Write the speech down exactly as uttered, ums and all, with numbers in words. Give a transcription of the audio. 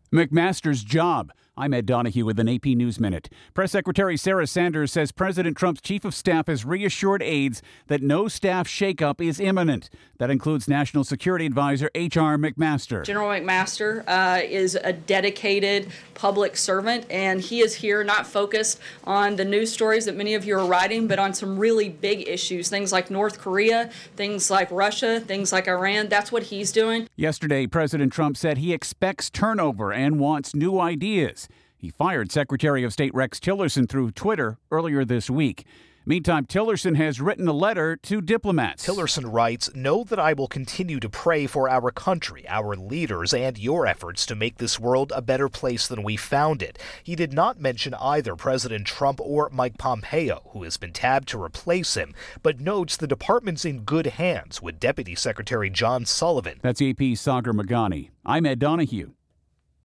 McMaster's job. I'm Ed Donahue with an A P News Minute. Press Secretary Sarah Sanders says President Trump's chief of staff has reassured aides that no staff shakeup is imminent. That includes National Security Advisor H R McMaster. General McMaster uh, is a dedicated public servant, and he is here not focused on the news stories that many of you are writing, but on some really big issues, things like North Korea, things like Russia, things like Iran. That's what he's doing. Yesterday, President Trump said he expects turnover and wants new ideas. He fired Secretary of State Rex Tillerson through Twitter earlier this week. Meantime, Tillerson has written a letter to diplomats. Tillerson writes, "Know that I will continue to pray for our country, our leaders, and your efforts to make this world a better place than we found it." He did not mention either President Trump or Mike Pompeo, who has been tabbed to replace him, but notes the department's in good hands with Deputy Secretary John Sullivan. That's A P's Sagar Meghani. I'm Ed Donahue.